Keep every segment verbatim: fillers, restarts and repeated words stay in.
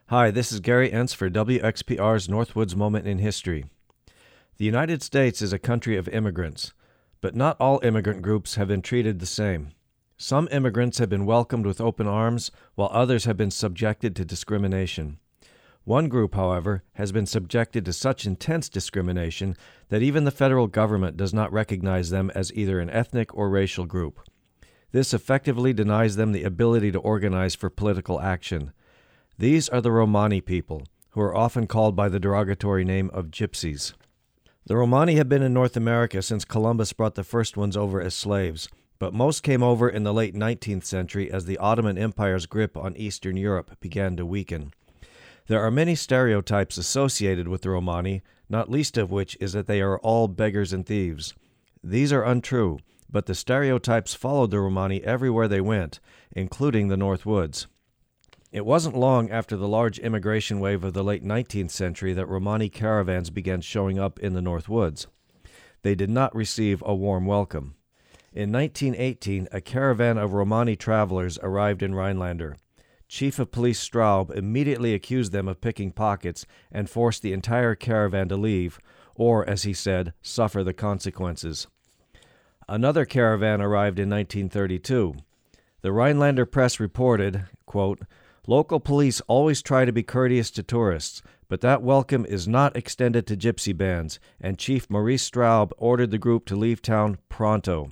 Hi, this is Gary Entz for W X P R's Northwoods Moment in History. The United States is a country of immigrants, but not all immigrant groups have been treated the same. Some immigrants have been welcomed with open arms, while others have been subjected to discrimination. One group, however, has been subjected to such intense discrimination that even the federal government does not recognize them as either an ethnic or racial group. This effectively denies them the ability to organize for political action. These are the Romani people, who are often called by the derogatory name of gypsies. The Romani have been in North America since Columbus brought the first ones over as slaves, but most came over in the late nineteenth century as the Ottoman Empire's grip on Eastern Europe began to weaken. There are many stereotypes associated with the Romani, not least of which is that they are all beggars and thieves. These are untrue, but the stereotypes followed the Romani everywhere they went, including the Northwoods. It wasn't long after the large immigration wave of the late nineteenth century that Romani caravans began showing up in the Northwoods. They did not receive a warm welcome. In nineteen eighteen, a caravan of Romani travelers arrived in Rhinelander. Chief of Police Straub immediately accused them of picking pockets and forced the entire caravan to leave, or, as he said, suffer the consequences. Another caravan arrived in nineteen thirty-two. The Rhinelander Press reported, quote, "Local police always try to be courteous to tourists, but that welcome is not extended to gypsy bands, and Chief Maurice Straub ordered the group to leave town pronto."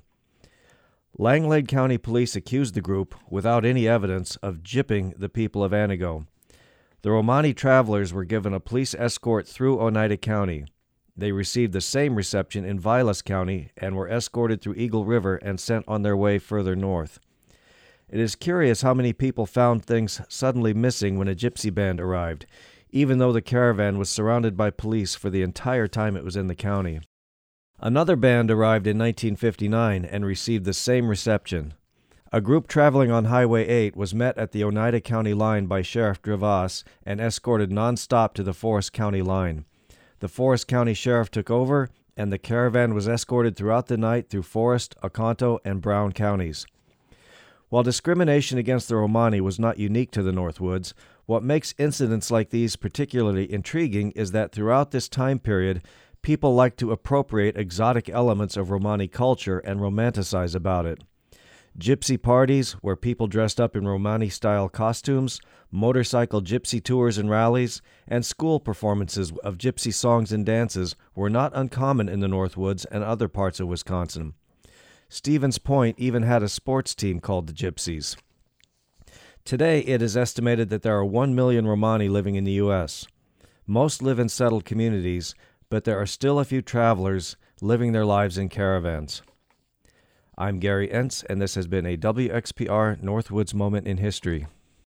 Langlade County Police accused the group, without any evidence, of gypping the people of Antigo. The Romani travelers were given a police escort through Oneida County. They received the same reception in Vilas County and were escorted through Eagle River and sent on their way further north. It is curious how many people found things suddenly missing when a gypsy band arrived, even though the caravan was surrounded by police for the entire time it was in the county. Another band arrived in nineteen fifty-nine and received the same reception. A group traveling on Highway eight was met at the Oneida County line by Sheriff Drivas and escorted nonstop to the Forest County line. The Forest County Sheriff took over, and the caravan was escorted throughout the night through Forest, Oconto, and Brown counties. While discrimination against the Romani was not unique to the Northwoods, what makes incidents like these particularly intriguing is that throughout this time period, people like to appropriate exotic elements of Romani culture and romanticize about it. Gypsy parties, where people dressed up in Romani-style costumes, motorcycle gypsy tours and rallies, and school performances of gypsy songs and dances were not uncommon in the Northwoods and other parts of Wisconsin. Stevens Point even had a sports team called the Gypsies. Today, it is estimated that there are one million Romani living in the U S. Most live in settled communities, but there are still a few travelers living their lives in caravans. I'm Gary Entz, and this has been a W X P R Northwoods Moment in History.